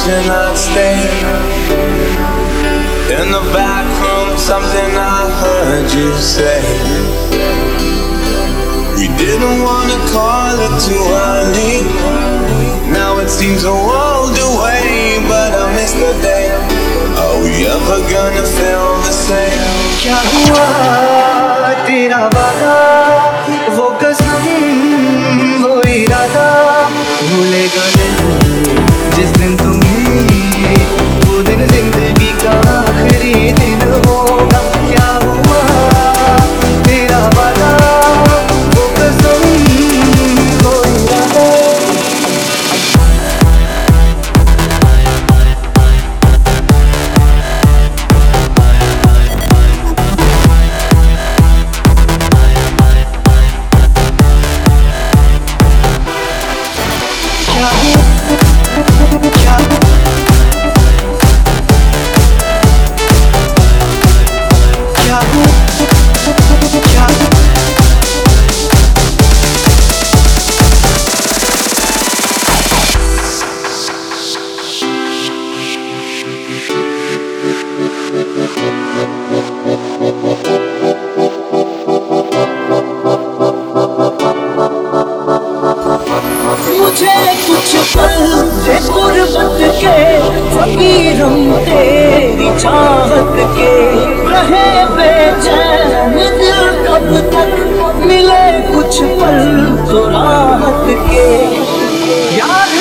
should not stay. In the back room, something I heard you say. We didn't wanna call it too early. Now it seems a world away, but I miss the day. Are we ever gonna feel the same? क्या हुआ तेरा वादा, वो कसम, वो इरादा, भूलेगा नहीं जिस दिन तुम्हें, वो दिन जिंदगी का आखिरी दिन होगा। क्या हुआ तेरा वादा, वो कसम, वो इरादा। मुझे कुछ पल दे गुर्बत के, फकीर हम तेरी चाहत के, रहे बेचैन दिल कब तक, मिले कुछ पल तो राहत के। यार